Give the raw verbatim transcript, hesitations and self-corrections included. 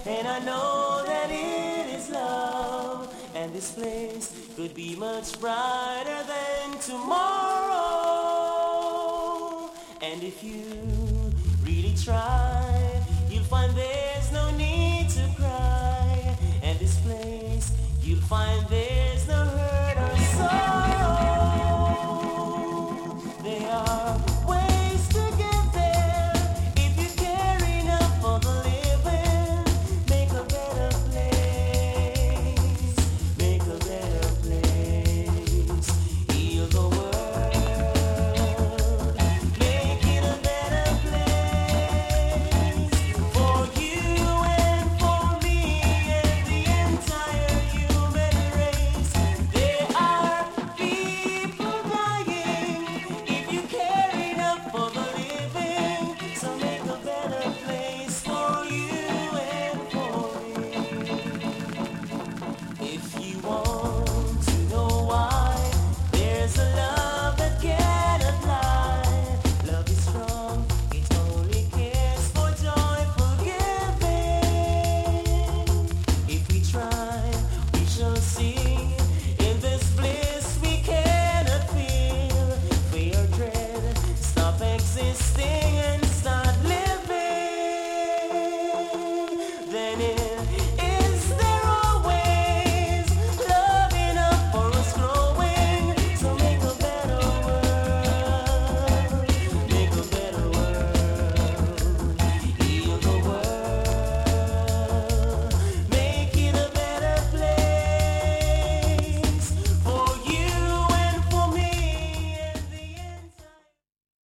and I know that it is love. And this place could be much brighter than tomorrow. And if you really try, you'll find there's no need to cry. And this place, you'll find there